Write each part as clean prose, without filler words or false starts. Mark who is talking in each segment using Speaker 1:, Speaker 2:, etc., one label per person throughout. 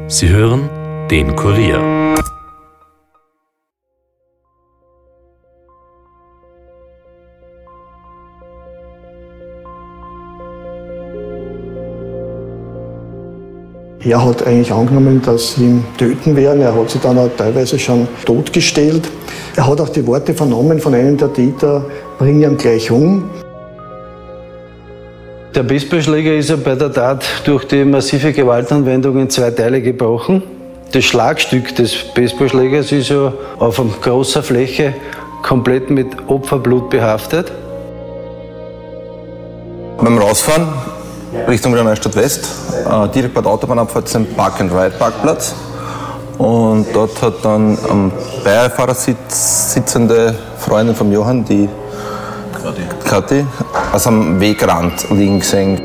Speaker 1: Sie hören den Kurier.
Speaker 2: Er hat eigentlich angenommen, dass sie ihn töten werden. Er hat sich dann auch teilweise schon totgestellt. Er hat auch die Worte vernommen von einem der Täter, bring ihn gleich um.
Speaker 3: Der Baseballschläger ist ja bei der Tat durch die massive Gewaltanwendung in zwei Teile gebrochen. Das Schlagstück des Baseballschlägers ist ja auf einer großen Fläche komplett mit Opferblut behaftet.
Speaker 4: Beim Rausfahren Richtung Wiener Neustadt West, direkt bei der Autobahnabfahrt ist ein Park-and-Ride-Parkplatz. Und dort hat dann am Beifahrersitz sitzende Freundin von Johann, die Kathi, also am Wegrand liegen gesehen.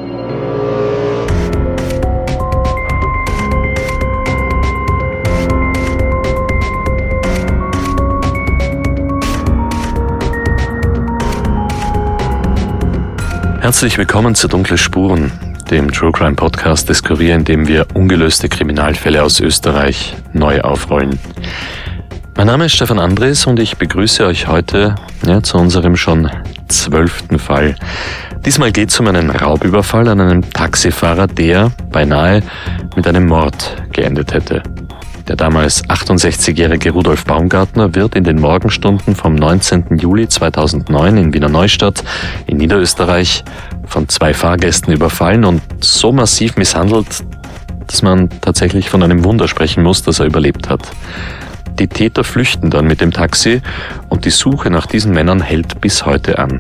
Speaker 1: Herzlich willkommen zu Dunkle Spuren, dem True Crime Podcast des Kurier, in dem wir ungelöste Kriminalfälle aus Österreich neu aufrollen. Mein Name ist Stefan Andres und ich begrüße euch heute zu unserem schon 12. Fall. Diesmal geht es um einen Raubüberfall an einem Taxifahrer, der beinahe mit einem Mord geendet hätte. Der damals 68-jährige Rudolf Baumgartner wird in den Morgenstunden vom 19. Juli 2009 in Wiener Neustadt in Niederösterreich von zwei Fahrgästen überfallen und so massiv misshandelt, dass man tatsächlich von einem Wunder sprechen muss, dass er überlebt hat. Die Täter flüchten dann mit dem Taxi und die Suche nach diesen Männern hält bis heute an.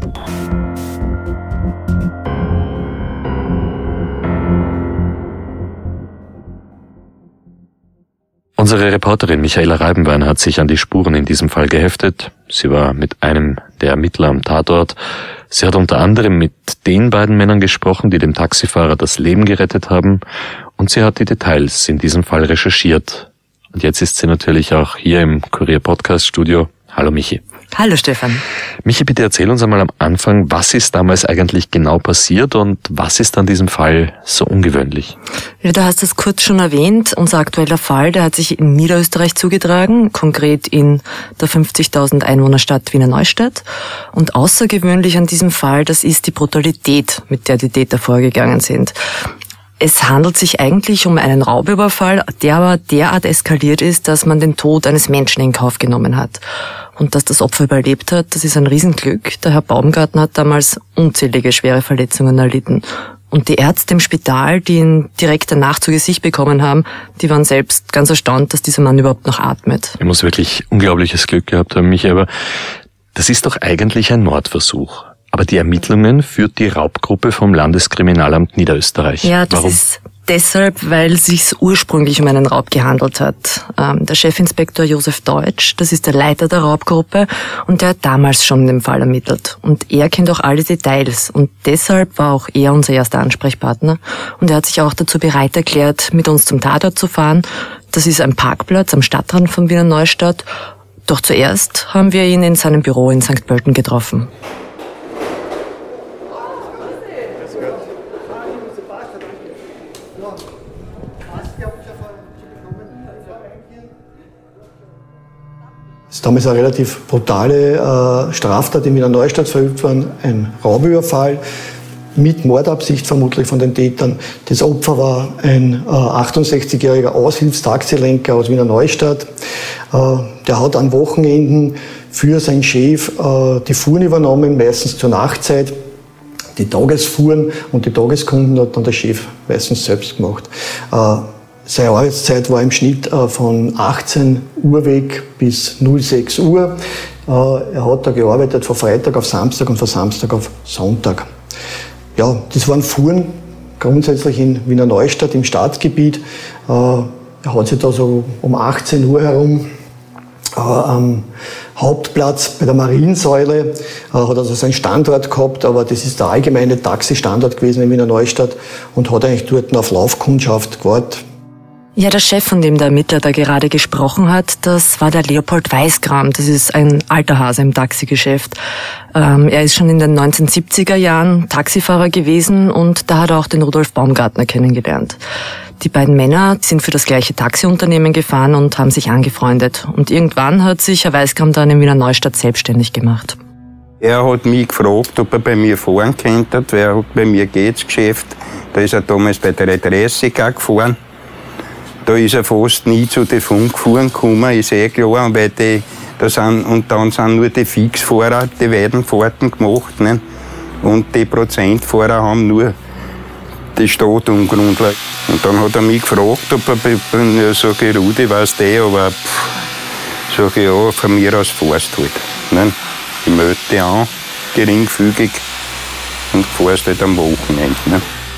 Speaker 1: Unsere Reporterin Michaela Reibenwein hat sich an die Spuren in diesem Fall geheftet. Sie war mit einem der Ermittler am Tatort. Sie hat unter anderem mit den beiden Männern gesprochen, die dem Taxifahrer das Leben gerettet haben. Und sie hat die Details in diesem Fall recherchiert. Und jetzt ist sie natürlich auch hier im Kurier-Podcast-Studio. Hallo Michi.
Speaker 5: Hallo Stefan.
Speaker 1: Michi, bitte erzähl uns einmal am Anfang, was ist damals eigentlich genau passiert und was ist an diesem Fall so ungewöhnlich?
Speaker 5: Ja, du hast es kurz schon erwähnt. Unser aktueller Fall, der hat sich in Niederösterreich zugetragen, konkret in der 50.000 Einwohnerstadt Wiener Neustadt. Und außergewöhnlich an diesem Fall, das ist die Brutalität, mit der die Täter vorgegangen sind. Es handelt sich eigentlich um einen Raubüberfall, der aber derart eskaliert ist, dass man den Tod eines Menschen in Kauf genommen hat. Und dass das Opfer überlebt hat, das ist ein Riesenglück. Der Herr Baumgartner hat damals unzählige schwere Verletzungen erlitten. Und die Ärzte im Spital, die ihn direkt danach zu Gesicht bekommen haben, die waren selbst ganz erstaunt, dass dieser Mann überhaupt noch atmet.
Speaker 1: Er muss wirklich unglaubliches Glück gehabt haben, Michi, aber das ist doch eigentlich ein Mordversuch. Aber die Ermittlungen führt die Raubgruppe vom Landeskriminalamt Niederösterreich.
Speaker 5: Ja, das ist deshalb, weil es sich ursprünglich um einen Raub gehandelt hat. Der Chefinspektor Josef Deutsch, das ist der Leiter der Raubgruppe und der hat damals schon den Fall ermittelt. Und er kennt auch alle Details und deshalb war auch er unser erster Ansprechpartner. Und er hat sich auch dazu bereit erklärt, mit uns zum Tatort zu fahren. Das ist ein Parkplatz am Stadtrand von Wiener Neustadt. Doch zuerst haben wir ihn in seinem Büro in St. Pölten getroffen.
Speaker 2: Es ist damals eine relativ brutale Straftat in Wiener Neustadt verübt worden, ein Raubüberfall mit Mordabsicht vermutlich von den Tätern. Das Opfer war ein 68-jähriger Aushilfstaxilenker aus Wiener Neustadt. Der hat an Wochenenden für seinen Chef die Fuhren übernommen, meistens zur Nachtzeit. Die Tagesfuhren und die Tageskunden hat dann der Chef meistens selbst gemacht. Seine Arbeitszeit war im Schnitt von 18 Uhr weg bis 06 Uhr. Er hat da gearbeitet von Freitag auf Samstag und von Samstag auf Sonntag. Ja, das waren Fuhren grundsätzlich in Wiener Neustadt im Stadtgebiet. Er hat sich da so um 18 Uhr herum am Hauptplatz bei der Mariensäule, hat also seinen Standort gehabt, aber das ist der allgemeine Taxistandort gewesen in Wiener Neustadt und hat eigentlich dort auf Laufkundschaft gewartet.
Speaker 5: Ja, der Chef, von dem der Ermittler da gerade gesprochen hat, das war der Leopold Weißgram. Das ist ein alter Hase im Taxigeschäft. Er ist schon in den 1970er Jahren Taxifahrer gewesen und da hat er auch den Rudolf Baumgartner kennengelernt. Die beiden Männer sind für das gleiche Taxiunternehmen gefahren und haben sich angefreundet. Und irgendwann hat sich Herr Weiskram dann in Wiener Neustadt selbstständig gemacht.
Speaker 6: Er hat mich gefragt, ob er bei mir fahren könnte, weil er hat bei mir geht's Geschäft. Da ist er damals bei der 30 gefahren. Da ist er fast nie zu den Funkfuhren gekommen, ist klar, weil dann sind nur die Fixfahrer die weiten Fahrten gemacht. Ne? Und die Prozentfahrer haben nur die Stadt umgerundet. Und dann hat er mich gefragt, ob er, ja, sag ich, Rudi, weißt du, aber sag ich, ja, von mir aus fährst halt. Ne? Ich melde dich an, geringfügig, und fährst halt am Wochenende. Ne?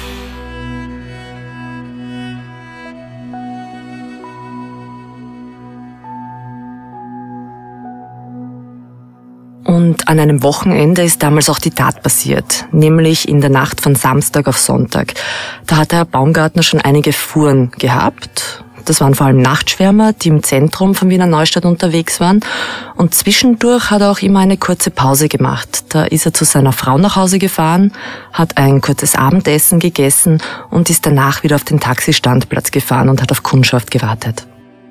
Speaker 5: Und an einem Wochenende ist damals auch die Tat passiert, nämlich in der Nacht von Samstag auf Sonntag. Da hat Herr Baumgartner schon einige Fuhren gehabt. Das waren vor allem Nachtschwärmer, die im Zentrum von Wiener Neustadt unterwegs waren. Und zwischendurch hat er auch immer eine kurze Pause gemacht. Da ist er zu seiner Frau nach Hause gefahren, hat ein kurzes Abendessen gegessen und ist danach wieder auf den Taxistandplatz gefahren und hat auf Kundschaft gewartet.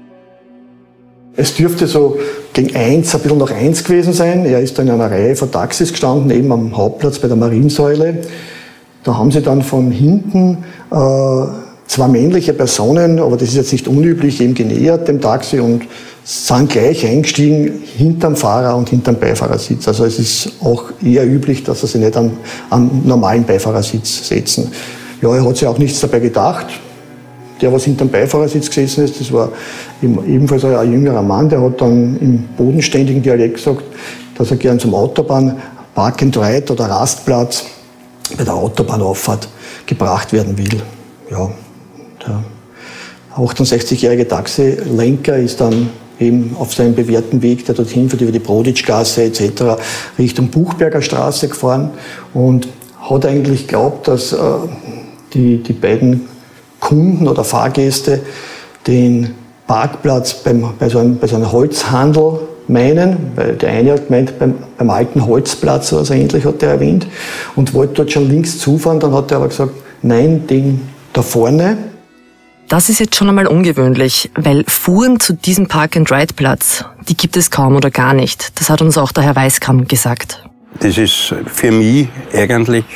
Speaker 2: Es dürfte so gegen 1, ein bisschen nach 1 gewesen sein. Er ist da in einer Reihe von Taxis gestanden, eben am Hauptplatz bei der Mariensäule. Da haben sie dann von hinten zwei männliche Personen, aber das ist jetzt nicht unüblich, eben genähert dem Taxi und sind gleich eingestiegen hinterm Fahrer und hinterm Beifahrersitz. Also es ist auch eher üblich, dass sie sich nicht an normalen Beifahrersitz setzen. Ja, er hat sich auch nichts dabei gedacht. Der, was hinterm Beifahrersitz gesessen ist, das war ebenfalls ein jüngerer Mann, der hat dann im bodenständigen Dialekt gesagt, dass er gern zum Autobahn Park and Ride oder Rastplatz bei der Autobahnauffahrt gebracht werden will. Ja, der 68-jährige Taxilenker ist dann eben auf seinem bewährten Weg, der dorthin führt, über die Broditschgasse etc. Richtung Buchberger Straße gefahren und hat eigentlich geglaubt, dass die beiden Kunden oder Fahrgäste den Parkplatz bei so einem Holzhandel meinen, weil der eine hat gemeint, beim alten Holzplatz oder so ähnlich hat er erwähnt und wollte dort schon links zufahren, dann hat er aber gesagt, nein, den da vorne.
Speaker 5: Das ist jetzt schon einmal ungewöhnlich, weil Fuhren zu diesem Park-and-Ride-Platz, die gibt es kaum oder gar nicht. Das hat uns auch der Herr Weiskram gesagt.
Speaker 6: Das ist für mich eigentlich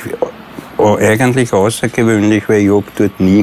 Speaker 6: außergewöhnlich, weil ich dort nie.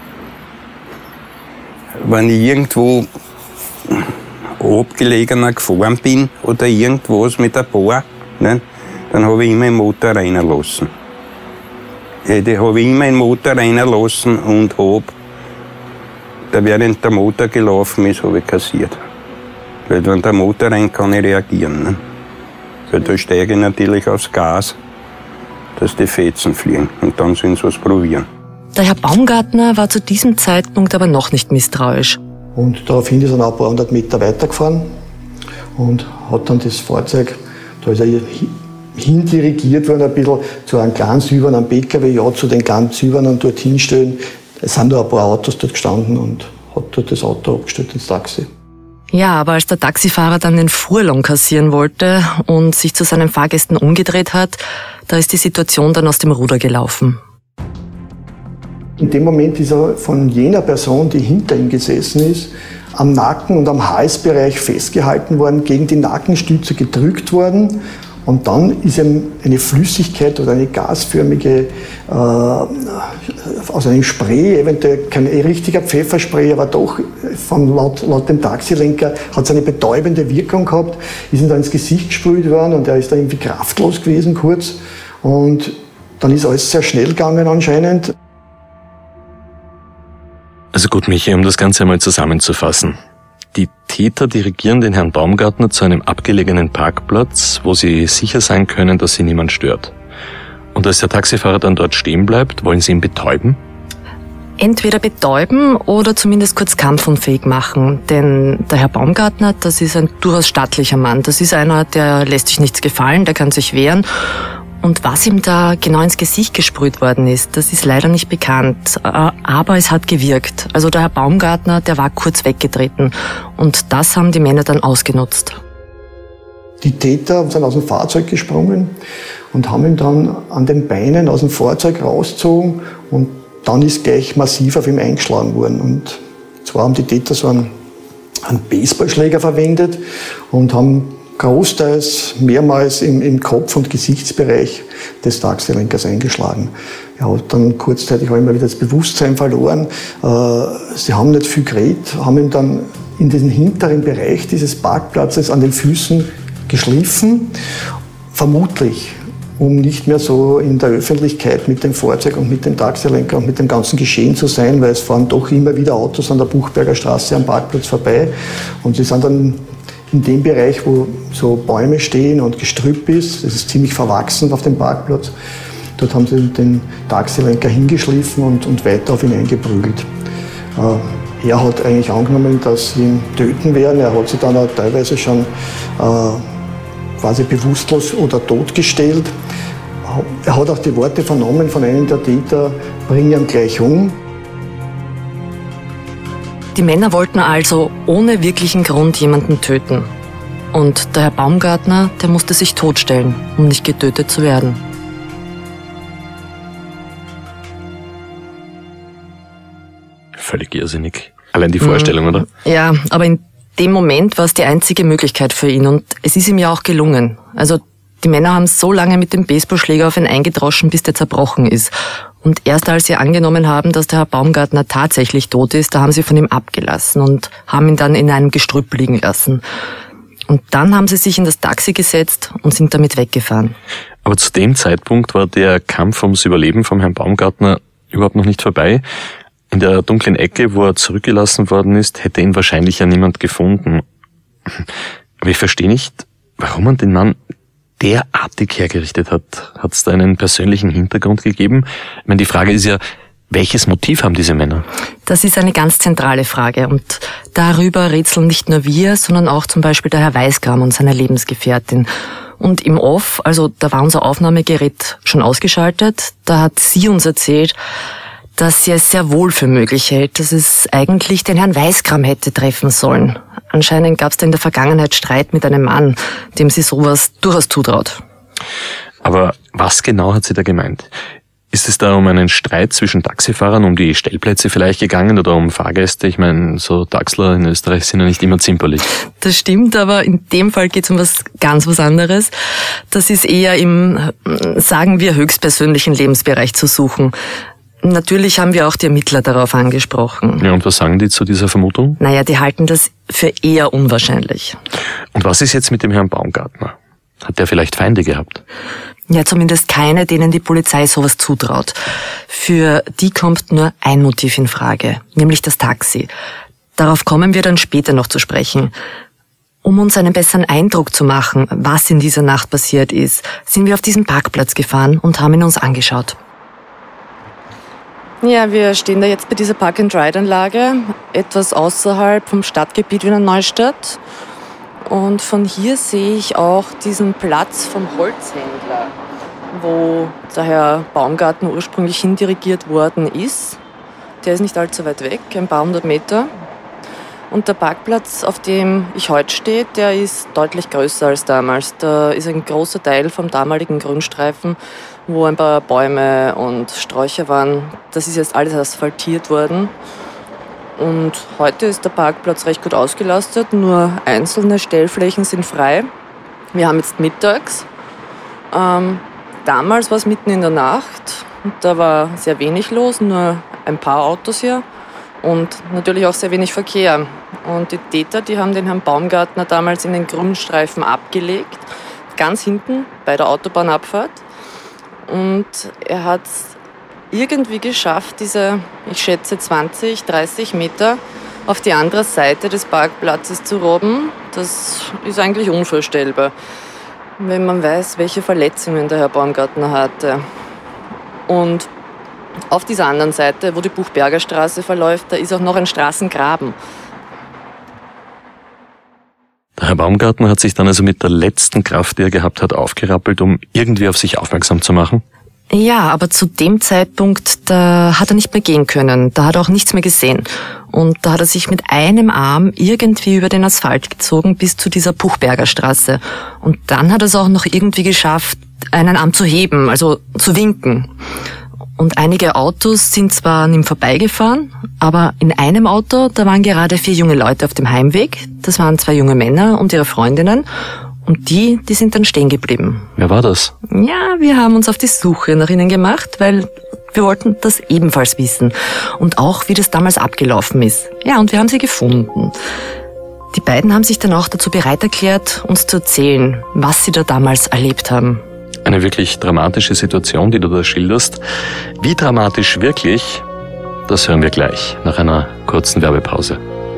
Speaker 6: Wenn ich irgendwo abgelegener gefahren bin oder irgendwas mit ein paar, ne, dann habe ich immer den Motor reinlassen. Da habe ich immer den Motor reinlassen und habe, da während der Motor gelaufen ist, habe ich kassiert. Weil wenn der Motor rein kann ich reagieren. Ne? Weil da steige ich natürlich aufs Gas, dass die Fetzen fliegen und dann sollen sie was probieren.
Speaker 5: Der Herr Baumgartner war zu diesem Zeitpunkt aber noch nicht misstrauisch.
Speaker 2: Und daraufhin ist er noch ein paar hundert Meter weitergefahren und hat dann das Fahrzeug, da ist er hindirigiert worden ein bisschen zu einem kleinen silbernen PKW, ja, zu den ganz silbernen dorthin stellen. Es sind da ein paar Autos dort gestanden und hat dort das Auto abgestellt ins Taxi.
Speaker 5: Ja, aber als der Taxifahrer dann den Fuhrlohn kassieren wollte und sich zu seinen Fahrgästen umgedreht hat, da ist die Situation dann aus dem Ruder gelaufen.
Speaker 2: In dem Moment ist er von jener Person, die hinter ihm gesessen ist, am Nacken und am Halsbereich festgehalten worden, gegen die Nackenstütze gedrückt worden. Und dann ist ihm eine Flüssigkeit oder eine gasförmige, aus einem Spray, eventuell kein richtiger Pfefferspray, aber doch laut dem Taxilenker hat es eine betäubende Wirkung gehabt, ist ihm da ins Gesicht gesprüht worden und er ist da irgendwie kraftlos gewesen kurz. Und dann ist alles sehr schnell gegangen anscheinend.
Speaker 1: Also gut, Michi, um das Ganze einmal zusammenzufassen. Die Täter dirigieren den Herrn Baumgartner zu einem abgelegenen Parkplatz, wo sie sicher sein können, dass sie niemand stört. Und als der Taxifahrer dann dort stehen bleibt, wollen sie ihn betäuben?
Speaker 5: Entweder betäuben oder zumindest kurz kampfunfähig machen. Denn der Herr Baumgartner, das ist ein durchaus stattlicher Mann. Das ist einer, der lässt sich nichts gefallen, der kann sich wehren. Und was ihm da genau ins Gesicht gesprüht worden ist, das ist leider nicht bekannt. Aber es hat gewirkt. Also der Herr Baumgartner, der war kurz weggetreten. Und das haben die Männer dann ausgenutzt.
Speaker 2: Die Täter sind aus dem Fahrzeug gesprungen und haben ihn dann an den Beinen aus dem Fahrzeug rausgezogen und dann ist gleich massiv auf ihn eingeschlagen worden. Und zwar haben die Täter so einen Baseballschläger verwendet und haben großteils mehrmals im Kopf- und Gesichtsbereich des Taxilenkers eingeschlagen. Er hat dann kurzzeitig auch immer wieder das Bewusstsein verloren. Sie haben nicht viel geredet, haben ihm dann in diesen hinteren Bereich dieses Parkplatzes an den Füßen geschliffen, vermutlich um nicht mehr so in der Öffentlichkeit mit dem Fahrzeug und mit dem Taxilenker und mit dem ganzen Geschehen zu sein, weil es fahren doch immer wieder Autos an der Buchberger Straße am Parkplatz vorbei. Und sie sind dann in dem Bereich, wo so Bäume stehen und Gestrüpp ist, es ist ziemlich verwachsen auf dem Parkplatz, dort haben sie den Taxilenker hingeschliffen und weiter auf ihn eingeprügelt. Er hat eigentlich angenommen, dass sie ihn töten werden. Er hat sich dann auch teilweise schon quasi bewusstlos oder totgestellt. Er hat auch die Worte vernommen von einem der Täter, bring ihn gleich um.
Speaker 5: Die Männer wollten also ohne wirklichen Grund jemanden töten. Und der Herr Baumgartner, der musste sich totstellen, um nicht getötet zu werden.
Speaker 1: Völlig irrsinnig. Allein die Vorstellung, oder?
Speaker 5: Ja, aber in dem Moment war es die einzige Möglichkeit für ihn und es ist ihm ja auch gelungen. Also die Männer haben so lange mit dem Baseballschläger auf ihn eingedroschen, bis der zerbrochen ist. Und erst als sie angenommen haben, dass der Herr Baumgartner tatsächlich tot ist, da haben sie von ihm abgelassen und haben ihn dann in einem Gestrüpp liegen lassen. Und dann haben sie sich in das Taxi gesetzt und sind damit weggefahren.
Speaker 1: Aber zu dem Zeitpunkt war der Kampf ums Überleben vom Herrn Baumgartner überhaupt noch nicht vorbei. In der dunklen Ecke, wo er zurückgelassen worden ist, hätte ihn wahrscheinlich ja niemand gefunden. Aber ich verstehe nicht, warum man den Mann derartig hergerichtet hat. Hat es da einen persönlichen Hintergrund gegeben? Ich meine, die Frage ist ja, welches Motiv haben diese Männer?
Speaker 5: Das ist eine ganz zentrale Frage und darüber rätseln nicht nur wir, sondern auch zum Beispiel der Herr Weißgram und seine Lebensgefährtin. Und im Off, also da war unser Aufnahmegerät schon ausgeschaltet, da hat sie uns erzählt, dass sie es sehr wohl für möglich hält, dass es eigentlich den Herrn Weißgram hätte treffen sollen. Anscheinend gab es da in der Vergangenheit Streit mit einem Mann, dem sie sowas durchaus zutraut.
Speaker 1: Aber was genau hat sie da gemeint? Ist es da um einen Streit zwischen Taxifahrern, um die Stellplätze vielleicht gegangen oder um Fahrgäste? Ich meine, so Taxler in Österreich sind ja nicht immer zimperlich.
Speaker 5: Das stimmt, aber in dem Fall geht es um was anderes. Das ist eher im, sagen wir, höchstpersönlichen Lebensbereich zu suchen. Natürlich haben wir auch die Ermittler darauf angesprochen.
Speaker 1: Ja, und was sagen die zu dieser Vermutung?
Speaker 5: Naja, die halten das für eher unwahrscheinlich.
Speaker 1: Und was ist jetzt mit dem Herrn Baumgartner? Hat der vielleicht Feinde gehabt?
Speaker 5: Ja, zumindest keine, denen die Polizei sowas zutraut. Für die kommt nur ein Motiv in Frage, nämlich das Taxi. Darauf kommen wir dann später noch zu sprechen. Um uns einen besseren Eindruck zu machen, was in dieser Nacht passiert ist, sind wir auf diesen Parkplatz gefahren und haben ihn uns angeschaut. Ja, wir stehen da jetzt bei dieser Park-and-Ride-Anlage, etwas außerhalb vom Stadtgebiet Wiener Neustadt. Und von hier sehe ich auch diesen Platz vom Holzhändler, wo der Herr Baumgartner ursprünglich hindirigiert worden ist. Der ist nicht allzu weit weg, ein paar hundert Meter. Und der Parkplatz, auf dem ich heute stehe, der ist deutlich größer als damals. Da ist ein großer Teil vom damaligen Grünstreifen, wo ein paar Bäume und Sträucher waren. Das ist jetzt alles asphaltiert worden. Und heute ist der Parkplatz recht gut ausgelastet, nur einzelne Stellflächen sind frei. Wir haben jetzt mittags. Damals war es mitten in der Nacht und da war sehr wenig los, nur ein paar Autos hier und natürlich auch sehr wenig Verkehr. Und die Täter, die haben den Herrn Baumgartner damals in den Grünstreifen abgelegt, ganz hinten bei der Autobahnabfahrt. Und er hat es irgendwie geschafft, diese, ich schätze 20, 30 Meter auf die andere Seite des Parkplatzes zu robben. Das ist eigentlich unvorstellbar, wenn man weiß, welche Verletzungen der Herr Baumgartner hatte. Und auf dieser anderen Seite, wo die Buchberger Straße verläuft, da ist auch noch ein Straßengraben.
Speaker 1: Der Herr Baumgartner hat sich dann also mit der letzten Kraft, die er gehabt hat, aufgerappelt, um irgendwie auf sich aufmerksam zu machen?
Speaker 5: Ja, aber zu dem Zeitpunkt, da hat er nicht mehr gehen können. Da hat er auch nichts mehr gesehen. Und da hat er sich mit einem Arm irgendwie über den Asphalt gezogen bis zu dieser Buchberger Straße. Und dann hat er es auch noch irgendwie geschafft, einen Arm zu heben, also zu winken. Und einige Autos sind zwar an ihm vorbeigefahren, aber in einem Auto, da waren gerade 4 junge Leute auf dem Heimweg. Das waren 2 junge Männer und ihre Freundinnen. Und die sind dann stehen geblieben.
Speaker 1: Wer war das?
Speaker 5: Ja, wir haben uns auf die Suche nach ihnen gemacht, weil wir wollten das ebenfalls wissen. Und auch, wie das damals abgelaufen ist. Ja, und wir haben sie gefunden. Die beiden haben sich dann auch dazu bereit erklärt, uns zu erzählen, was sie da damals erlebt haben.
Speaker 1: Eine wirklich dramatische Situation, die du da schilderst. Wie dramatisch wirklich, das hören wir gleich, nach einer kurzen Werbepause.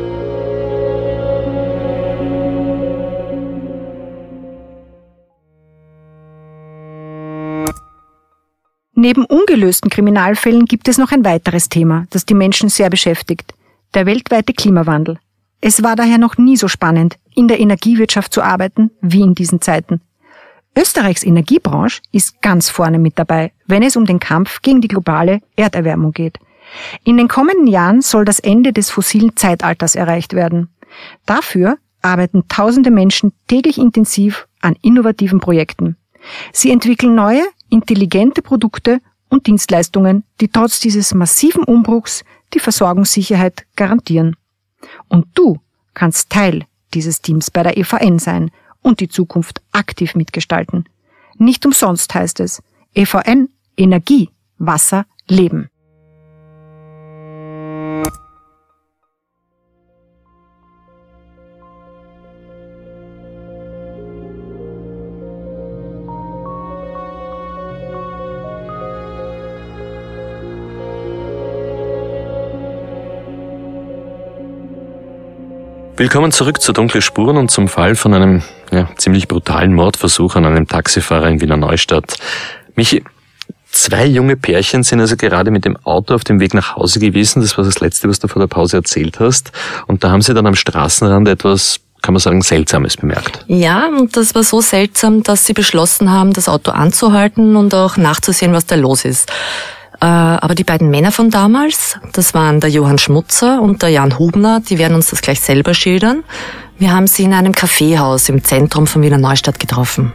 Speaker 7: Neben ungelösten Kriminalfällen gibt es noch ein weiteres Thema, das die Menschen sehr beschäftigt: der weltweite Klimawandel. Es war daher noch nie so spannend, in der Energiewirtschaft zu arbeiten, wie in diesen Zeiten. Österreichs Energiebranche ist ganz vorne mit dabei, wenn es um den Kampf gegen die globale Erderwärmung geht. In den kommenden Jahren soll das Ende des fossilen Zeitalters erreicht werden. Dafür arbeiten tausende Menschen täglich intensiv an innovativen Projekten. Sie entwickeln neue, intelligente Produkte und Dienstleistungen, die trotz dieses massiven Umbruchs die Versorgungssicherheit garantieren. Und du kannst Teil dieses Teams bei der EVN sein und die Zukunft aktiv mitgestalten. Nicht umsonst heißt es EVN, Energie, Wasser, Leben.
Speaker 1: Willkommen zurück zu Dunkle Spuren und zum Fall von einem ziemlich brutalen Mordversuch an einem Taxifahrer in Wiener Neustadt. Michi, 2 junge Pärchen sind also gerade mit dem Auto auf dem Weg nach Hause gewesen. Das war das Letzte, was du vor der Pause erzählt hast. Und da haben sie dann am Straßenrand etwas, kann man sagen, Seltsames bemerkt.
Speaker 5: Ja, und das war so seltsam, dass sie beschlossen haben, das Auto anzuhalten und auch nachzusehen, was da los ist. Aber die beiden Männer von damals, das waren der Johann Schmutzer und der Jan Hubner, die werden uns das gleich selber schildern. Wir haben sie in einem Kaffeehaus im Zentrum von Wiener Neustadt getroffen.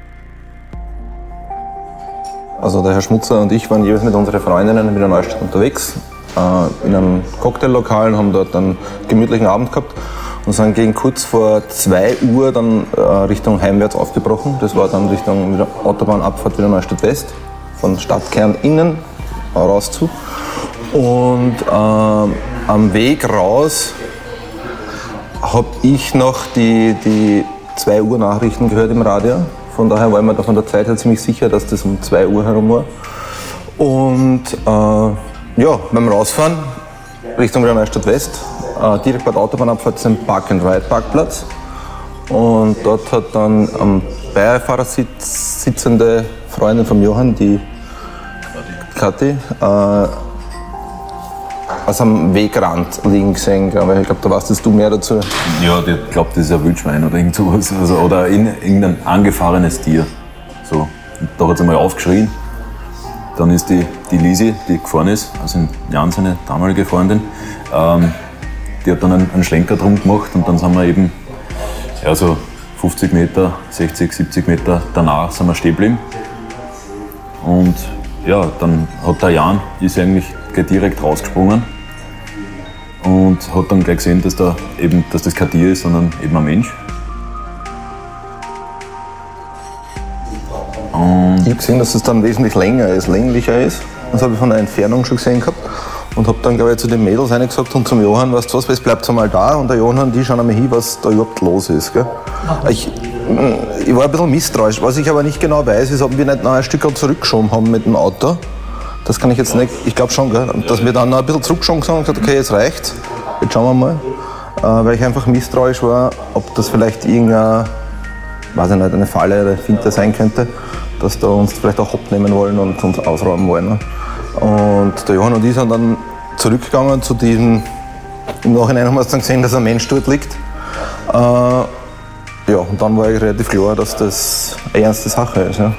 Speaker 4: Also der Herr Schmutzer und ich waren jeweils mit unseren Freundinnen in Wiener Neustadt unterwegs, in einem Cocktaillokal und haben dort einen gemütlichen Abend gehabt und sind gegen kurz vor 2 Uhr dann Richtung heimwärts aufgebrochen. Das war dann Richtung Autobahnabfahrt Wiener Neustadt West, von Stadtkern innen raus zu. Und am Weg raus habe ich noch die 2 Uhr Nachrichten gehört im Radio. Von daher war ich mir da von der Zeit her ziemlich sicher, dass das um 2 Uhr herum war. Und beim Rausfahren Richtung Wiener Neustadt West, direkt bei der Autobahnabfahrt ist ein Park-and-Ride-Parkplatz. Und dort hat dann am Beifahrersitz sitzende Freundin von Johann, die Kathi, also am Wegrand liegen gesehen, aber ich glaube, da weißt jetzt du mehr dazu.
Speaker 8: Ja, ich glaube, das ist ein Wildschwein oder irgend sowas, also, oder irgendein angefahrenes Tier. So. Und da hat es einmal aufgeschrien. Dann ist die Lisi, die gefahren ist, also Jan, seine damalige Freundin, die hat dann einen Schlenker drum gemacht und dann sind wir eben so 50 Meter, 60, 70 Meter danach sind wir stehen geblieben. Und ja, dann hat der Jan, ist eigentlich gleich direkt rausgesprungen und hat dann gleich gesehen, dass das kein Tier ist, sondern eben ein Mensch. Und
Speaker 4: ich habe gesehen, dass es dann wesentlich länglicher ist. Das habe ich von der Entfernung schon gesehen gehabt. Und habe dann, glaube ich, zu den Mädels gesagt und zum Johann, weißt du was, jetzt bleibt einmal da. Und der Johann, die schauen einmal hin, was da überhaupt los ist. Gell? Ich war ein bisschen misstrauisch. Was ich aber nicht genau weiß, ist, ob wir nicht noch ein Stück zurückgeschoben haben mit dem Auto. Das kann ich jetzt nicht, ich glaube schon, gell? Dass wir dann noch ein bisschen zurückgeschoben haben und gesagt, okay, jetzt reicht's, jetzt schauen wir mal. Weil ich einfach misstrauisch war, ob das vielleicht irgendeine, weiß ich nicht, eine Falle oder Finte sein könnte, dass da uns vielleicht auch hopp nehmen wollen und uns ausräumen wollen. Ne? Und der Johann und ich sind dann zurückgegangen zu diesem, im Nachhinein haben wir dann gesehen, dass ein Mensch dort liegt. Und dann war ich relativ klar, dass das eine ernste Sache ist. Ja.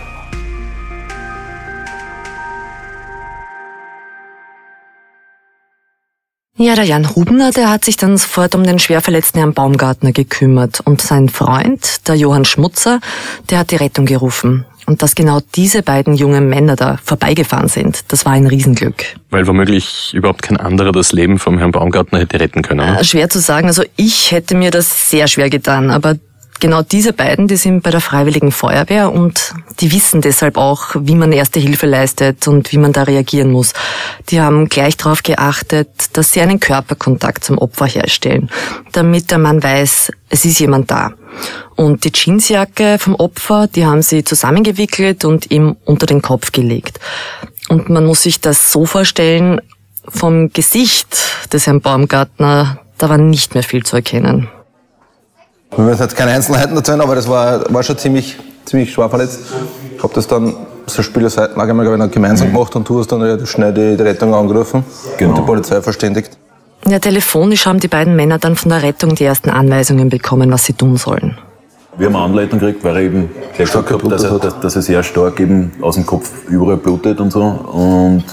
Speaker 5: Ja, der Jan Hubner, der hat sich dann sofort um den schwerverletzten Herrn Baumgartner gekümmert und sein Freund, der Johann Schmutzer, der hat die Rettung gerufen. Und dass genau diese beiden jungen Männer da vorbeigefahren sind, das war ein Riesenglück.
Speaker 1: Weil womöglich überhaupt kein anderer das Leben vom Herrn Baumgartner hätte retten können.
Speaker 5: Schwer zu sagen. Also ich hätte mir das sehr schwer getan. Aber genau diese beiden, die sind bei der Freiwilligen Feuerwehr und die wissen deshalb auch, wie man Erste Hilfe leistet und wie man da reagieren muss. Die haben gleich darauf geachtet, dass sie einen Körperkontakt zum Opfer herstellen, damit der Mann weiß, es ist jemand da. Und die Jeansjacke vom Opfer, die haben sie zusammengewickelt und ihm unter den Kopf gelegt. Und man muss sich das so vorstellen, vom Gesicht des Herrn Baumgartner, da war nicht mehr viel zu erkennen.
Speaker 4: Wir müssen jetzt keine Einzelheiten erzählen, aber das war schon ziemlich schwer verletzt. Ich habe das dann, so Spielerseitenlage einmal gemeinsam gemacht und du hast dann relativ schnell die Rettung angerufen und die Polizei verständigt.
Speaker 5: Ja, telefonisch haben die beiden Männer dann von der Rettung die ersten Anweisungen bekommen, was sie tun sollen.
Speaker 8: Wir haben eine Anleitung gekriegt, weil er eben gesagt hat, dass er sehr stark eben aus dem Kopf überall blutet und so. Und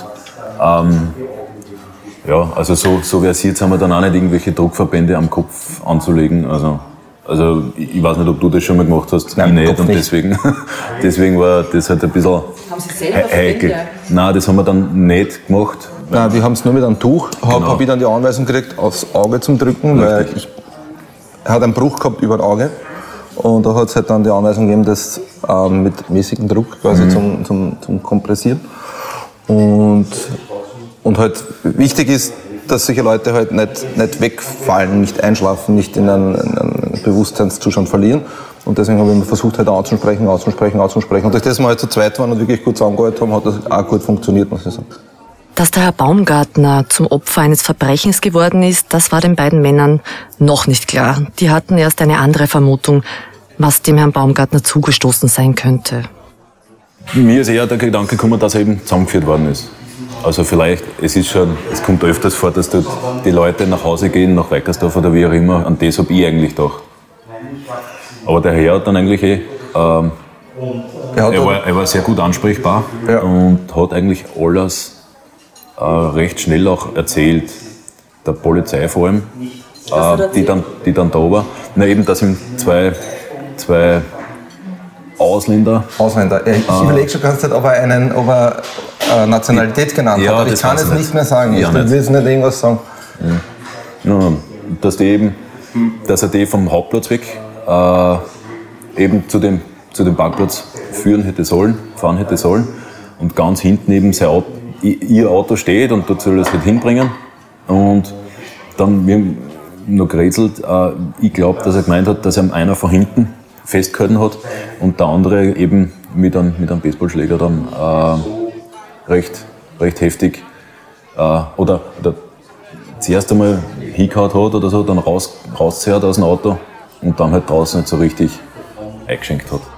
Speaker 8: ja, also so versiert sind wir dann auch nicht, irgendwelche Druckverbände am Kopf anzulegen. Also ich weiß nicht, ob du das schon mal gemacht hast.
Speaker 4: Nein,
Speaker 8: ich nicht. Und deswegen war das halt ein bisschen heikel. Nein, das haben wir dann nicht gemacht.
Speaker 4: Nein, wir haben es nur mit einem Tuch. Hab ich dann die Anweisung gekriegt, aufs Auge zum Drücken, weil er hat einen Bruch gehabt über das Auge. Und da hat es halt dann die Anweisung gegeben, das mit mäßigem Druck quasi zum Kompressieren. Und halt wichtig ist, dass solche Leute halt nicht wegfallen, nicht einschlafen, nicht in einen Bewusstseinszustand verlieren. Und deswegen haben wir versucht, halt auszusprechen. Und durch das wir halt zu zweit waren und wirklich gut zusammengearbeitet haben, hat das auch gut funktioniert, muss ich sagen.
Speaker 5: Dass der Herr Baumgartner zum Opfer eines Verbrechens geworden ist, das war den beiden Männern noch nicht klar. Die hatten erst eine andere Vermutung, was dem Herrn Baumgartner zugestoßen sein könnte.
Speaker 8: Mir ist eher der Gedanke gekommen, dass er eben zusammengeführt worden ist. Also vielleicht, es kommt öfters vor, dass dort die Leute nach Hause gehen, nach Weikersdorf oder wie auch immer, an das habe ich eigentlich gedacht. Aber der Herr hat dann eigentlich er war sehr gut ansprechbar und hat eigentlich alles recht schnell auch erzählt, der Polizei vor allem, die dann da war. Na eben, dass ihm zwei Ausländer.
Speaker 4: Ich überlege schon ganz Zeit, ob er Nationalität genannt hat, aber ich kann es nicht mehr sagen. Ich will jetzt nicht irgendwas sagen.
Speaker 8: Ja, dass er die vom Hauptplatz weg eben zu dem Parkplatz fahren hätte sollen und ganz hinten eben ihr Auto steht und dort soll er es halt hinbringen. Und dann, wir haben noch gerätselt, ich glaube, dass er gemeint hat, dass er einer von hinten festgehalten hat und der andere eben mit einem Baseballschläger dann recht heftig oder zuerst einmal hingehauen hat oder so, dann rauszerrt aus dem Auto und dann halt draußen nicht so richtig eingeschenkt hat.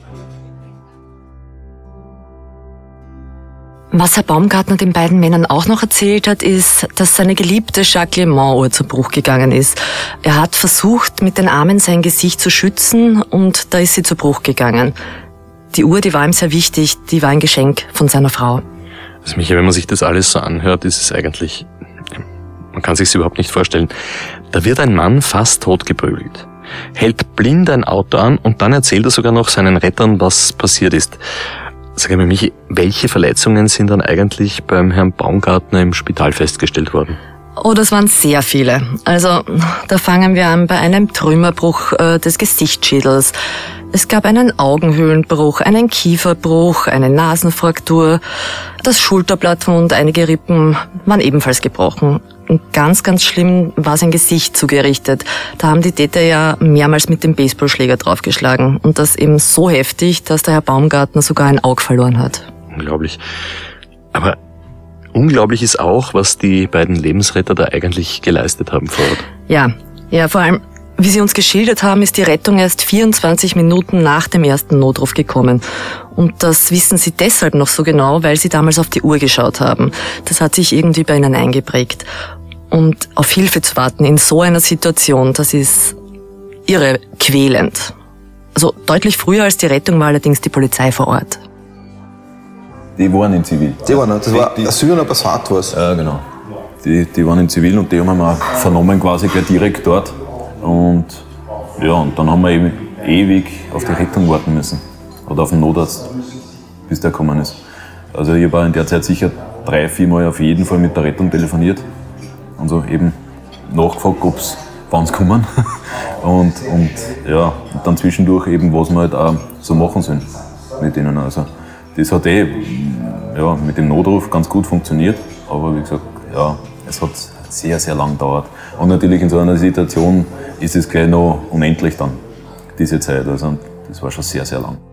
Speaker 5: Was Herr Baumgartner den beiden Männern auch noch erzählt hat, ist, dass seine geliebte Jacques-Le-Mans-Uhr zu Bruch gegangen ist. Er hat versucht, mit den Armen sein Gesicht zu schützen und da ist sie zu Bruch gegangen. Die Uhr, die war ihm sehr wichtig, die war ein Geschenk von seiner Frau.
Speaker 1: Also Michael, wenn man sich das alles so anhört, ist es eigentlich, man kann sich's überhaupt nicht vorstellen. Da wird ein Mann fast totgeprügelt, hält blind ein Auto an und dann erzählt er sogar noch seinen Rettern, was passiert ist. Sag mal, Michi, welche Verletzungen sind dann eigentlich beim Herrn Baumgartner im Spital festgestellt worden?
Speaker 5: Oh, das waren sehr viele. Also, da fangen wir an bei einem Trümmerbruch des Gesichtsschädels. Es gab einen Augenhöhlenbruch, einen Kieferbruch, eine Nasenfraktur. Das Schulterblatt und einige Rippen waren ebenfalls gebrochen. Und ganz, ganz schlimm war sein Gesicht zugerichtet. Da haben die Täter ja mehrmals mit dem Baseballschläger draufgeschlagen. Und das eben so heftig, dass der Herr Baumgartner sogar ein Auge verloren hat.
Speaker 1: Unglaublich. Aber unglaublich ist auch, was die beiden Lebensretter da eigentlich geleistet haben vor Ort.
Speaker 5: Ja, vor allem, wie sie uns geschildert haben, ist die Rettung erst 24 Minuten nach dem ersten Notruf gekommen. Und das wissen sie deshalb noch so genau, weil sie damals auf die Uhr geschaut haben. Das hat sich irgendwie bei ihnen eingeprägt. Und auf Hilfe zu warten in so einer Situation, das ist irre quälend. Also deutlich früher als die Rettung war allerdings die Polizei vor Ort.
Speaker 8: Die waren in Zivil.
Speaker 4: Das war Asyl und Passat was.
Speaker 8: Ja, genau. Die waren in Zivil und die haben wir vernommen quasi gleich direkt dort. Und dann haben wir eben ewig auf die Rettung warten müssen. oder auf den Notarzt, bis der gekommen ist. Also ich habe in der Zeit sicher 3-4 Mal auf jeden Fall mit der Rettung telefoniert und so eben nachgefragt, wann sie kommen und dann zwischendurch eben, was wir halt auch so machen sollen mit denen. Also das hat mit dem Notruf ganz gut funktioniert, aber wie gesagt, es hat sehr, sehr lang gedauert. Und natürlich in so einer Situation ist es gleich noch unendlich dann, diese Zeit. Also das war schon sehr, sehr lang.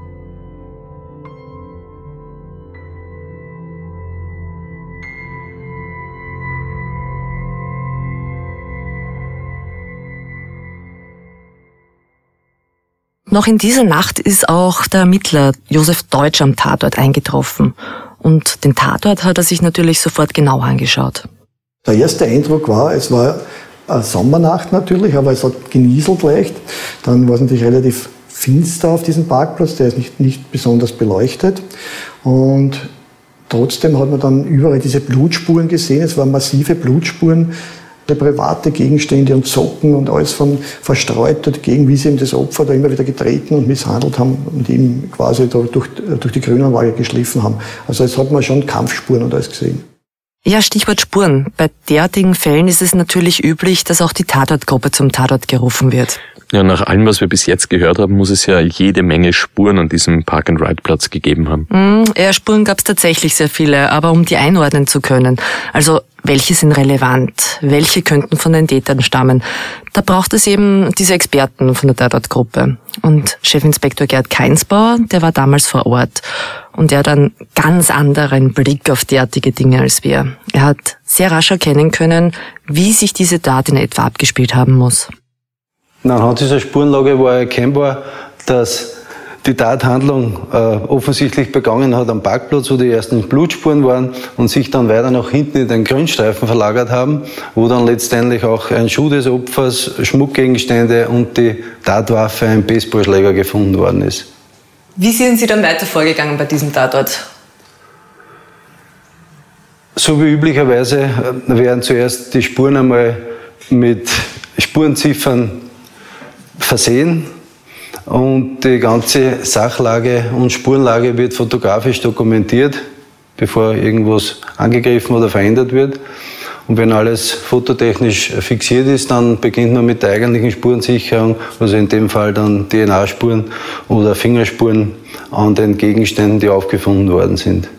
Speaker 5: Noch in dieser Nacht ist auch der Ermittler Josef Deutsch am Tatort eingetroffen. Und den Tatort hat er sich natürlich sofort genau angeschaut.
Speaker 2: Der erste Eindruck war, es war eine Sommernacht natürlich, aber es hat genieselt leicht. Dann war es natürlich relativ finster auf diesem Parkplatz, der ist nicht besonders beleuchtet. Und trotzdem hat man dann überall diese Blutspuren gesehen. Es waren massive Blutspuren, private Gegenstände und Socken und alles verstreut dagegen, wie sie ihm das Opfer da immer wieder getreten und misshandelt haben und ihm quasi da durch die Grünanlage geschliffen haben. Also jetzt hat man schon Kampfspuren und alles gesehen.
Speaker 5: Ja, Stichwort Spuren. Bei derartigen Fällen ist es natürlich üblich, dass auch die Tatortgruppe zum Tatort gerufen wird.
Speaker 1: Ja, nach allem, was wir bis jetzt gehört haben, muss es ja jede Menge Spuren an diesem Park-and-Ride-Platz gegeben haben.
Speaker 5: Ja, Spuren gab es tatsächlich sehr viele, aber um die einordnen zu können, also welche sind relevant, welche könnten von den Tätern stammen, da braucht es eben diese Experten von der Tatortgruppe. Und Chefinspektor Gerd Keinsbauer, der war damals vor Ort und er hat einen ganz anderen Blick auf derartige Dinge als wir. Er hat sehr rasch erkennen können, wie sich diese Tat in etwa abgespielt haben muss.
Speaker 3: Anhand dieser Spurenlage war erkennbar, dass die Tathandlung offensichtlich begangen hat am Parkplatz, wo die ersten Blutspuren waren und sich dann weiter nach hinten in den Grünstreifen verlagert haben, wo dann letztendlich auch ein Schuh des Opfers, Schmuckgegenstände und die Tatwaffe, ein Baseballschläger, gefunden worden ist.
Speaker 5: Wie sind Sie dann weiter vorgegangen bei diesem Tatort?
Speaker 3: So wie üblicherweise werden zuerst die Spuren einmal mit Spurenziffern versehen. Und die ganze Sachlage und Spurenlage wird fotografisch dokumentiert, bevor irgendwas angegriffen oder verändert wird. Und wenn alles fototechnisch fixiert ist, dann beginnt man mit der eigentlichen Spurensicherung, also in dem Fall dann DNA-Spuren oder Fingerspuren an den Gegenständen, die aufgefunden worden sind.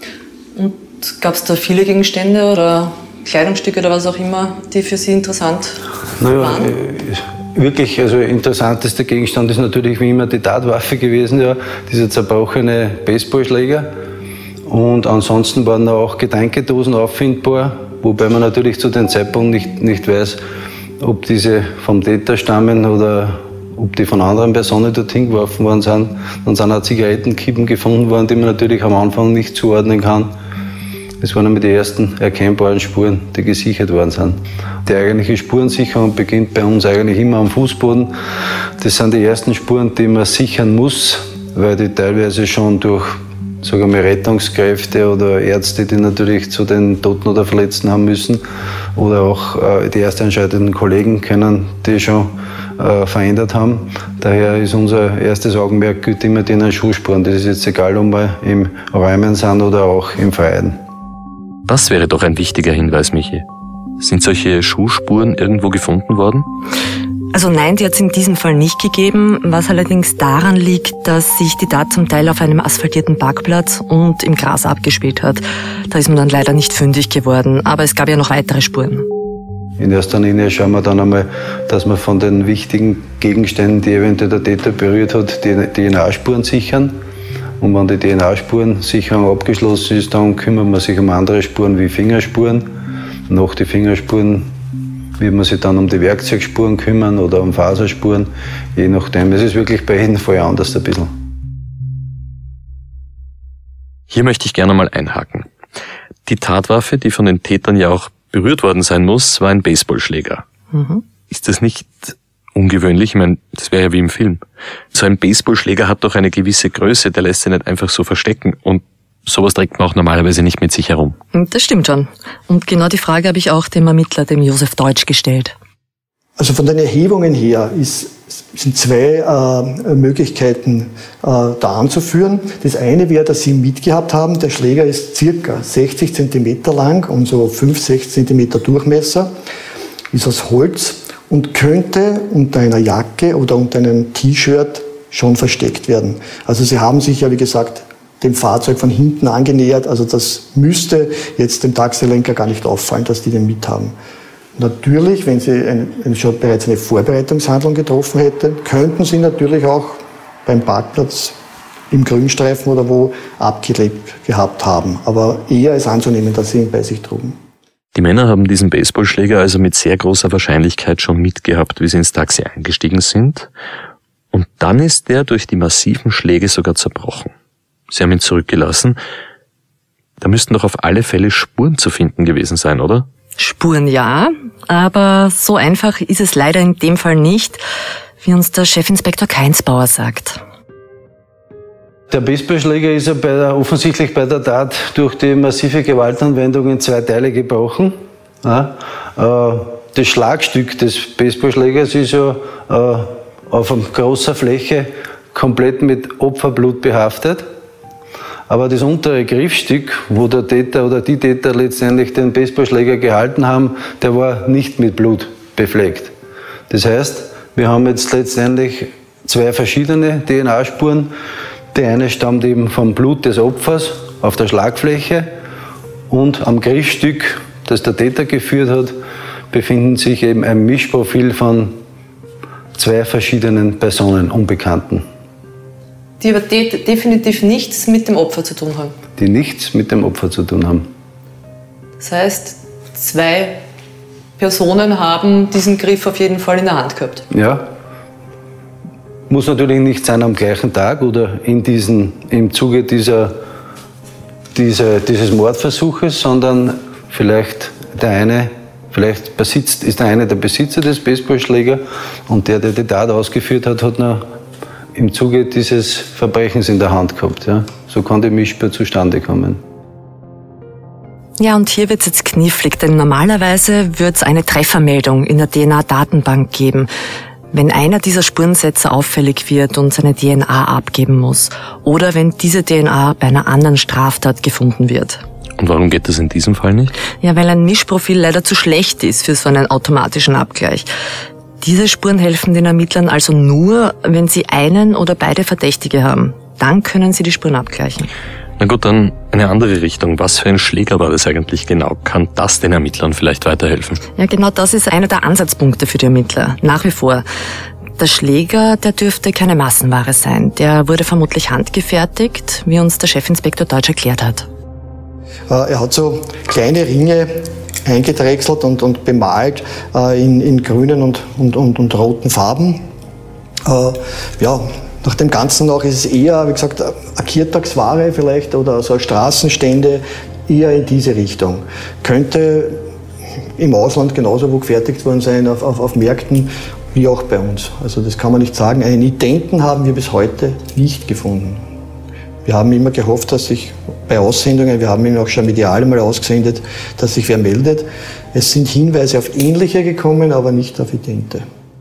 Speaker 5: Und gab es da viele Gegenstände oder Kleidungsstücke oder was auch immer, die für Sie interessant waren?
Speaker 3: Wirklich, also interessantester Gegenstand ist natürlich wie immer die Tatwaffe gewesen, ja, dieser zerbrochene Baseballschläger. Und ansonsten waren da auch Getränkedosen auffindbar, wobei man natürlich zu dem Zeitpunkt nicht weiß, ob diese vom Täter stammen oder ob die von anderen Personen dorthin geworfen worden sind. Dann sind auch Zigarettenkippen gefunden worden, die man natürlich am Anfang nicht zuordnen kann. Das waren die ersten erkennbaren Spuren, die gesichert worden sind. Die eigentliche Spurensicherung beginnt bei uns eigentlich immer am Fußboden. Das sind die ersten Spuren, die man sichern muss, weil die teilweise schon durch, sagen wir, Rettungskräfte oder Ärzte, die natürlich zu den Toten oder Verletzten haben müssen, oder auch die erst entscheidenden Kollegen können die schon verändert haben. Daher ist unser erstes Augenmerk gilt immer den Schuhspuren. Das ist jetzt egal, ob wir im Räumen sind oder auch im Freien.
Speaker 1: Das wäre doch ein wichtiger Hinweis, Michi. Sind solche Schuhspuren irgendwo gefunden worden?
Speaker 5: Also nein, die hat es in diesem Fall nicht gegeben, was allerdings daran liegt, dass sich die Tat zum Teil auf einem asphaltierten Parkplatz und im Gras abgespielt hat. Da ist man dann leider nicht fündig geworden, aber es gab ja noch weitere Spuren.
Speaker 3: In erster Linie schauen wir dann einmal, dass wir von den wichtigen Gegenständen, die eventuell der Täter berührt hat, die DNA-Spuren sichern. Und wenn die DNA-Spurensicherung abgeschlossen ist, dann kümmert man sich um andere Spuren wie Fingerspuren. Nach den Fingerspuren wird man sich dann um die Werkzeugspuren kümmern oder um Faserspuren, je nachdem. Es ist wirklich bei jedem Fall anders ein bisschen.
Speaker 1: Hier möchte ich gerne mal einhaken. Die Tatwaffe, die von den Tätern ja auch berührt worden sein muss, war ein Baseballschläger. Ist das nicht ungewöhnlich? Ich meine, das wäre ja wie im Film. So ein Baseballschläger hat doch eine gewisse Größe, der lässt sich nicht einfach so verstecken. Und sowas trägt man auch normalerweise nicht mit sich herum.
Speaker 5: Das stimmt schon. Und genau die Frage habe ich auch dem Ermittler, dem Josef Deutsch, gestellt.
Speaker 2: Also von den Erhebungen her sind zwei Möglichkeiten da anzuführen. Das eine wäre, dass Sie mitgehabt haben, der Schläger ist circa 60 cm lang und so 5-6 cm Durchmesser, ist aus Holz und könnte unter einer Jacke oder unter einem T-Shirt schon versteckt werden. Also Sie haben sich ja, wie gesagt, dem Fahrzeug von hinten angenähert, also das müsste jetzt dem Taxilenker gar nicht auffallen, dass die den mithaben. Natürlich, wenn Sie schon bereits eine Vorbereitungshandlung getroffen hätten, könnten Sie natürlich auch beim Parkplatz im Grünstreifen oder wo abgelebt gehabt haben. Aber eher ist anzunehmen, dass Sie ihn bei sich trugen.
Speaker 1: Die Männer haben diesen Baseballschläger also mit sehr großer Wahrscheinlichkeit schon mitgehabt, wie sie ins Taxi eingestiegen sind. Und dann ist der durch die massiven Schläge sogar zerbrochen. Sie haben ihn zurückgelassen. Da müssten doch auf alle Fälle Spuren zu finden gewesen sein, oder?
Speaker 5: Spuren ja, aber so einfach ist es leider in dem Fall nicht, wie uns der Chefinspektor Keinsbauer sagt.
Speaker 3: Der Baseballschläger ist ja offensichtlich bei der Tat durch die massive Gewaltanwendung in 2 Teile gebrochen. Ja, das Schlagstück des Baseballschlägers ist ja auf einer großen Fläche komplett mit Opferblut behaftet. Aber das untere Griffstück, wo der Täter oder die Täter letztendlich den Baseballschläger gehalten haben, der war nicht mit Blut befleckt. Das heißt, wir haben jetzt letztendlich 2 verschiedene DNA-Spuren. Die eine stammt eben vom Blut des Opfers auf der Schlagfläche und am Griffstück, das der Täter geführt hat, befinden sich eben ein Mischprofil von 2 verschiedenen Personen, Unbekannten.
Speaker 5: Die aber definitiv nichts mit dem Opfer zu tun haben.
Speaker 3: Die nichts mit dem Opfer zu tun haben.
Speaker 5: Das heißt, 2 Personen haben diesen Griff auf jeden Fall in der Hand gehabt.
Speaker 3: Ja. Muss natürlich nicht sein am gleichen Tag oder im Zuge dieses Mordversuches, sondern vielleicht ist der eine der Besitzer des Baseballschlägers und der die Tat ausgeführt hat, hat noch im Zuge dieses Verbrechens in der Hand gehabt. Ja. So kann die Mischspur zustande kommen.
Speaker 5: Ja, und hier wird es jetzt knifflig, denn normalerweise wird es eine Treffermeldung in der DNA-Datenbank geben, wenn einer dieser Spurensätze auffällig wird und seine DNA abgeben muss oder wenn diese DNA bei einer anderen Straftat gefunden wird.
Speaker 1: Und warum geht das in diesem Fall nicht?
Speaker 5: Ja, weil ein Mischprofil leider zu schlecht ist für so einen automatischen Abgleich. Diese Spuren helfen den Ermittlern also nur, wenn sie einen oder beide Verdächtige haben. Dann können sie die Spuren abgleichen.
Speaker 1: Na gut, dann eine andere Richtung. Was für ein Schläger war das eigentlich genau? Kann das den Ermittlern vielleicht weiterhelfen?
Speaker 5: Ja, genau das ist einer der Ansatzpunkte für die Ermittler. Nach wie vor. Der Schläger, der dürfte keine Massenware sein. Der wurde vermutlich handgefertigt, wie uns der Chefinspektor Deutsch erklärt hat.
Speaker 2: Er hat so kleine Ringe eingedrechselt und bemalt in grünen und roten Farben. Nach dem Ganzen noch ist es eher, wie gesagt, eine Kirtagsware vielleicht oder so Straßenstände, eher in diese Richtung. Könnte im Ausland genauso wo gefertigt worden sein, auf Märkten wie auch bei uns. Also das kann man nicht sagen. Einen Identen haben wir bis heute nicht gefunden. Wir haben immer gehofft, dass sich bei Aussendungen, wir haben ihn auch schon medial einmal ausgesendet, dass sich wer meldet. Es sind Hinweise auf Ähnliche gekommen, aber nicht auf Idente.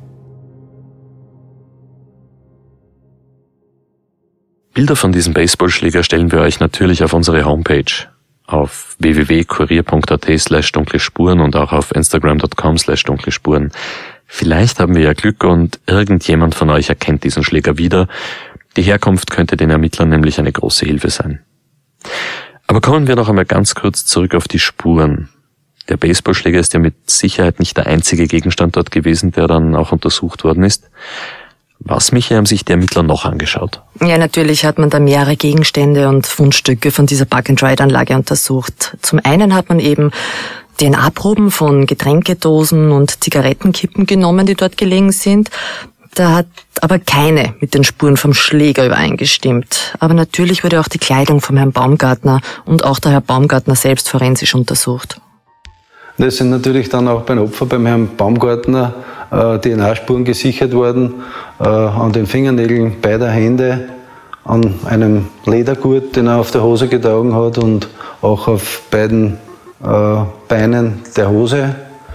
Speaker 1: Bilder von diesem Baseballschläger stellen wir euch natürlich auf unsere Homepage auf www.kurier.at/dunkle-Spuren und auch auf instagram.com/dunkle-Spuren. Vielleicht haben wir ja Glück und irgendjemand von euch erkennt diesen Schläger wieder. Die Herkunft könnte den Ermittlern nämlich eine große Hilfe sein. Aber kommen wir noch einmal ganz kurz zurück auf die Spuren. Der Baseballschläger ist ja mit Sicherheit nicht der einzige Gegenstand dort gewesen, der dann auch untersucht worden ist. Was, Michi, haben sich die Ermittler noch angeschaut?
Speaker 5: Ja, natürlich hat man da mehrere Gegenstände und Fundstücke von dieser Park-and-Ride-Anlage untersucht. Zum einen hat man eben DNA-Proben von Getränkedosen und Zigarettenkippen genommen, die dort gelegen sind. Da hat aber keine mit den Spuren vom Schläger übereingestimmt. Aber natürlich wurde auch die Kleidung vom Herrn Baumgartner und auch der Herr Baumgartner selbst forensisch untersucht.
Speaker 3: Es sind natürlich dann auch beim Opfer, beim Herrn Baumgartner, DNA-Spuren gesichert worden, an den Fingernägeln beider Hände, an einem Ledergurt, den er auf der Hose getragen hat und auch auf beiden Beinen der Hose.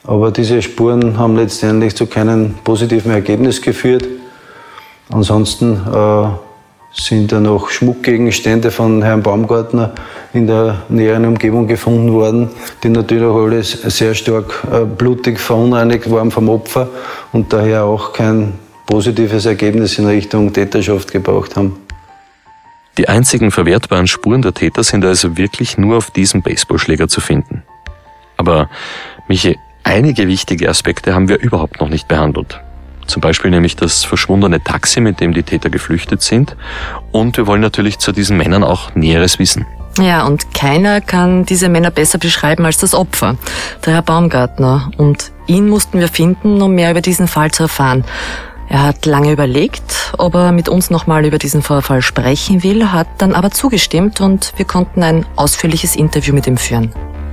Speaker 3: Aber diese Spuren haben letztendlich zu keinem positiven Ergebnis geführt. Ansonsten sind da noch Schmuckgegenstände von Herrn Baumgartner in der näheren Umgebung gefunden worden, die natürlich auch alles sehr stark blutig verunreinigt waren vom Opfer und daher auch kein positives Ergebnis in Richtung Täterschaft gebraucht haben.
Speaker 1: Die einzigen verwertbaren Spuren der Täter sind also wirklich nur auf diesem Baseballschläger zu finden. Aber Michi, einige wichtige Aspekte haben wir überhaupt noch nicht behandelt. Zum Beispiel nämlich das verschwundene Taxi, mit dem die Täter geflüchtet sind. Und wir wollen natürlich zu diesen Männern auch Näheres wissen.
Speaker 5: Ja, und keiner kann diese Männer besser beschreiben als das Opfer, der Herr Baumgartner. Und ihn mussten wir finden, um mehr über diesen Fall zu erfahren. Er hat lange überlegt, ob er mit uns nochmal über diesen Vorfall sprechen will, hat dann aber zugestimmt und wir konnten ein ausführliches Interview mit ihm führen.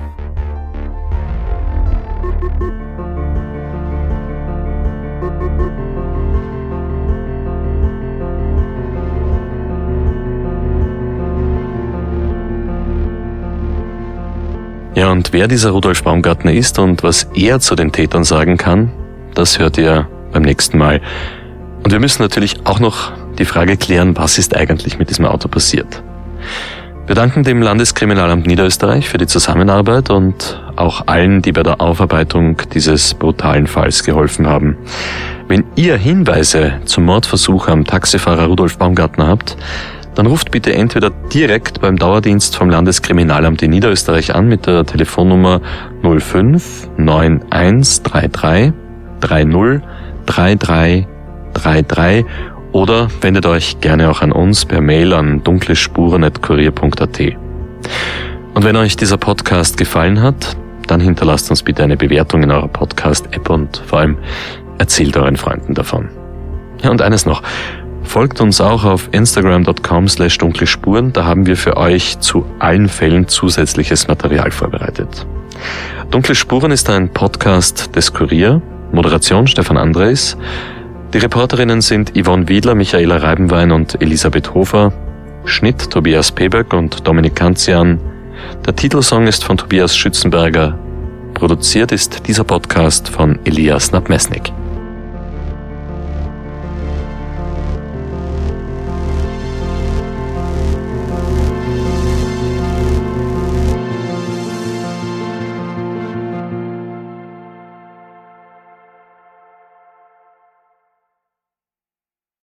Speaker 1: Ja, und wer dieser Rudolf Baumgartner ist und was er zu den Tätern sagen kann, das hört ihr beim nächsten Mal. Und wir müssen natürlich auch noch die Frage klären, was ist eigentlich mit diesem Auto passiert. Wir danken dem Landeskriminalamt Niederösterreich für die Zusammenarbeit und auch allen, die bei der Aufarbeitung dieses brutalen Falls geholfen haben. Wenn ihr Hinweise zum Mordversuch am Taxifahrer Rudolf Baumgartner habt, dann ruft bitte entweder direkt beim Dauerdienst vom Landeskriminalamt in Niederösterreich an mit der Telefonnummer 05 9133 30 33 33 oder wendet euch gerne auch an uns per Mail an dunklespuren@kurier.at. Und wenn euch dieser Podcast gefallen hat, dann hinterlasst uns bitte eine Bewertung in eurer Podcast-App und vor allem erzählt euren Freunden davon. Ja, und eines noch. Folgt uns auch auf instagram.com/dunklespuren, da haben wir für euch zu allen Fällen zusätzliches Material vorbereitet. Dunkle Spuren ist ein Podcast des Kurier, Moderation Stefan Andres. Die Reporterinnen sind Yvonne Wiedler, Michaela Reibenwein und Elisabeth Hofer. Schnitt Tobias Peböck und Dominik Kanzian. Der Titelsong ist von Tobias Schützenberger. Produziert ist dieser Podcast von Elias Nabmesnik.